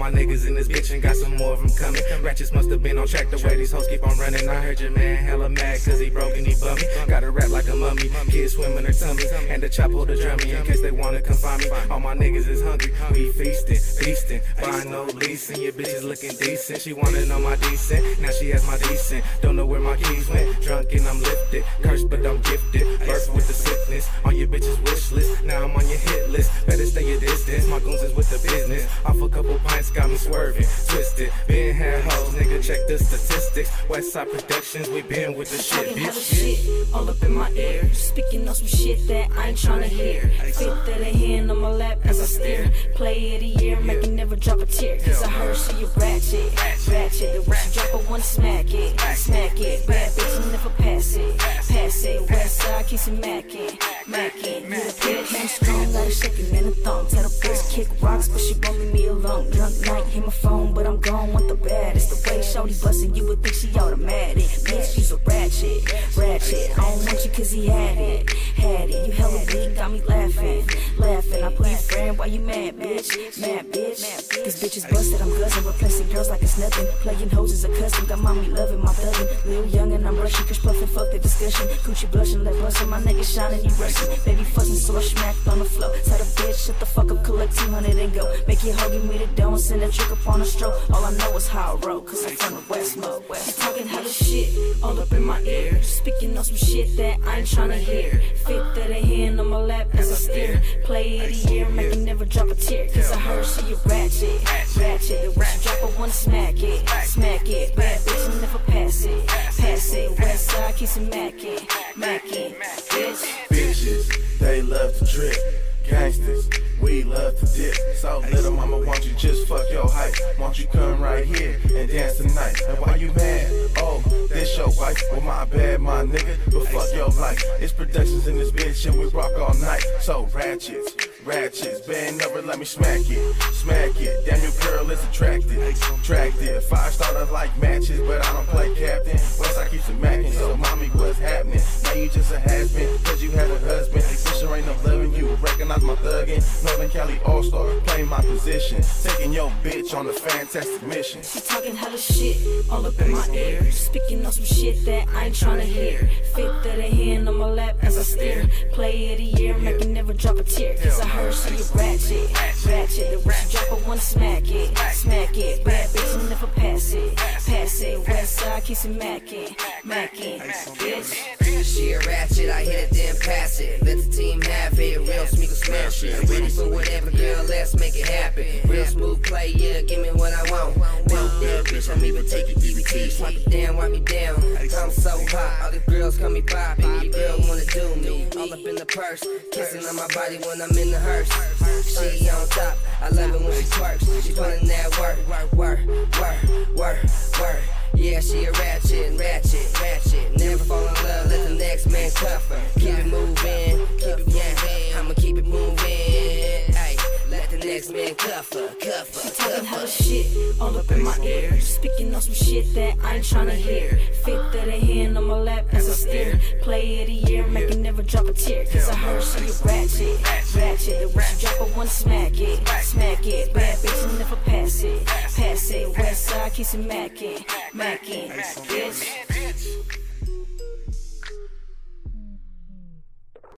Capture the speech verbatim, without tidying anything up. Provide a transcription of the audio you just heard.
my niggas in this bitch and got some more of them coming. Ratchets must have been on track the way these hoes keep on running. I heard your man hella mad cause he broke and he bummy. Gotta rap like a mummy, kids swimming her tummy, and the chop hold the drummy in case they wanna come find me. All my niggas is hungry, we feasting, feasting, buying no leasing. Your bitch is looking decent, she wanna know my decent. Now she has my decent, don't know where my keys went. Drunk and I'm lifted, cursed but I'm gifted. Birth with the sickness, on your bitch's wish list. Now I'm on your hit list, better stay your distance. My goons is with the business, off a couple pints got me swerving, twisted. Been had hoes, nigga, check the statistics. Westside Productions, we been with the shit, bitch. Hella shit all up in my ear, speaking on some shit that I ain't tryna hear. Fifth of the hand on my lap as I steer. Play of the year, make you never drop a tear. Cause I heard she a ratchet, ratchet. The way she drop, I wanna smack it, smack it. Bad bitch, and never pass it, pass it. Westside keeps it mackin', mackin'. You the bitch, I'm strong, got a shaking in the thong. Tell the bitch kick rocks, but she won't leave me alone. Drunk night, hit my phone, but I'm gone with the bad. It's the way shawty bustin', you would think she automatic. Bitch, she's a ratchet, ratchet. I don't want you cause he had it, had it. You hella weak, got me laughing, laughing. I put your friend, why you mad, bitch, mad, bitch. This bitch is busted, I'm guzzling, replacing girls like it's nothing. Playing hoes is a custom, got mommy loving my thuggin'. Lil' young and I'm rushing, cause puffin', fuck the discussion. Coochie blushing, let bustin', my nigga shining, you rushing. Baby fussing, so I smacked on the floor. Tell the bitch, shut the fuck up, collect two hundred and go. Make it hug me the dough and send a trick up on a stroke. All I know is how I roll, cause I'm from the West Mode. She talking hella shit, all up in my ear. Speaking on some shit that I ain't tryna hear. Fifth of the hand on my lap as I steer. Play of the year, make you never drop a tear. Cause I heard she a ratchet, ratchet. The way she drop, I wanna smack it, smack it. Bad bitch, and never pass it, pass it. Westside keeps it mackin', mackin', bitch. Bitches, they love to drip. Gangsters, we love to dip. So little mama, won't you just fuck your hype? Won't you come right here and dance tonight? And why you mad? Oh, this your wife? Well, my bad, my nigga, but fuck your life. It's productions in this bitch and we rock all night. So ratchets, ratchets, bend over, let me smack it, smack it. Damn, your girl is attracted, attracted. Five starters like matches, but I don't play captain. Westside keeps it mackin', so mommy, what's happening? Now you just a has-been, cause you had a husband. This sure ain't no loving you, recognize my thuggin'. Northern Cali All-Star, playing my position. Taking your bitch on a fantastic mission. She talking hella shit, all up in my ear. Speaking on some shit that I ain't tryna hear. Fifth of the hand on my lap as I steer. Play of the year, make you never drop a tear. Cause I heard she a ratchet, ratchet. The way she drop, I wanna smack it, smack it. Bad bitch, and never pass it, pass it. Westside keeps it mackin', mackin', bitch. She a ratchet, I hit it then pass it. Let the team have it, real smooth smash it. Ready for whatever, girl, let's make it happen. Real smooth play, yeah, give me what I want. No deal, bitch, I'm even taking E B T. Swipe it down, wipe me down. I'm so hot, all the girls call me Poppy. Your girl wanna do me, all up in the purse. Kissing on my body when I'm in the hearse. She on top, I love it when she twerks. She putting that work, work, work, work, work, work. Yeah, she a ratchet, ratchet, ratchet. Never fall in love, let the next man cuff her. Keep it moving, keep it moving. I'ma keep it moving. Ay, let the next man cuff her, cuff her. She talking hella shit, all up in my ear. Speaking on some shit that I ain't tryna hear. Fifth of the hand on my lap as I steer. Play of the year, make you never drop a tear. Cause I heard she a ratchet, ratchet. The way she drop, I wanna smack it, smack it. Bad bitch, and never pass it, pass it. Westside keeps it mackin', mackin', bitch.